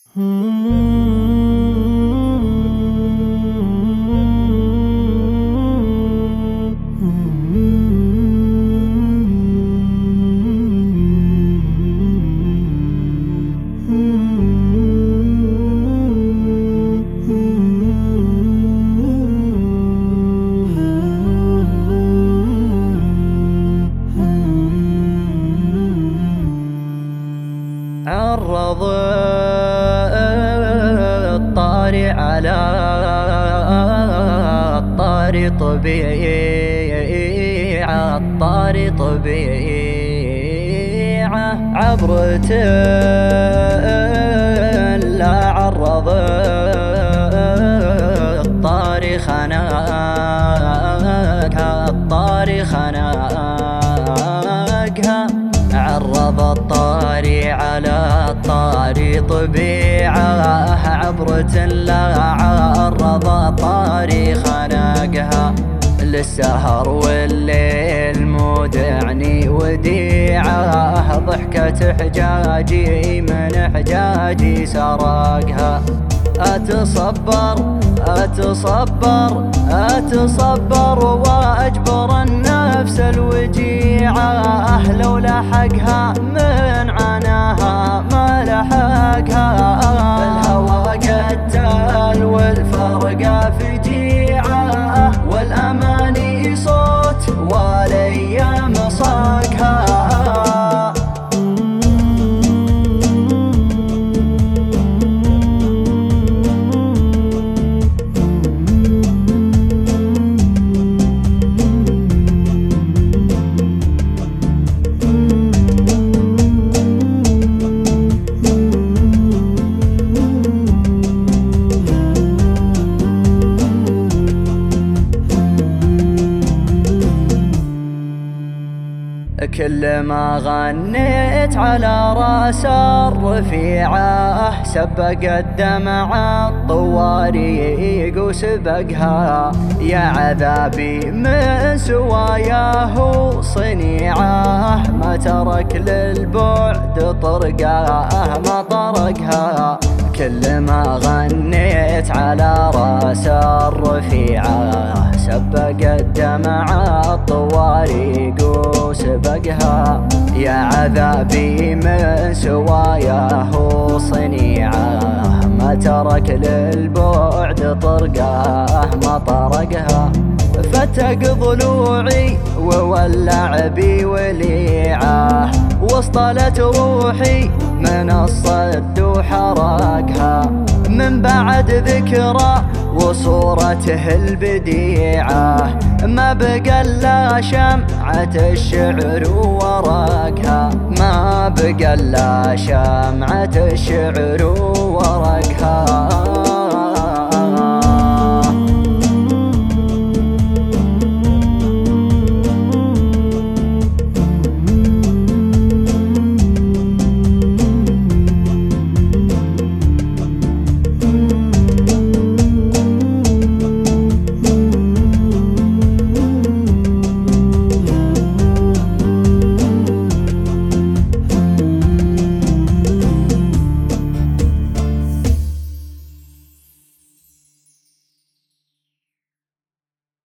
عرض الطاري على الطاري طبيعة، الطاري طبيعة عبرة لا عرض الطاري خناقها، الطاري خناقها عرض الطاري على الطاري طبيعة عبرة لا عرض الطاري خناقها. للسهر والليل مودعني وديعة، ضحكة حجاجي من حجاجي سراقها. أتصبر وأجبر النفس الوجيعة، لولا حقها من عناها ما لحقها. الهوى قتال والفرقة فجيعة، والأماني صوت والأيام صاقها. كل ما غنيت على راس الرفيعة، سبق الدمع الطواريق وسبقها. يا عذابي من سواياه صنيعه، ما ترك للبعد طرقاه ما طرقها. كل ما غنيت على راس الرفيعة، سبق الدمع الطواريق وسبقها. يا عذابي من سواياه صنيعه، ما ترك للبعد طرقاه ما طرقها. فتق ضلوعي وولع بي وليعه، واصطلت روحي من الصد وحرقها. من بعد ذكرى وصورته البديعة، ما بقى الا شمعة الشعر وورقها، ما بقى الا شمعة الشعر وورقها.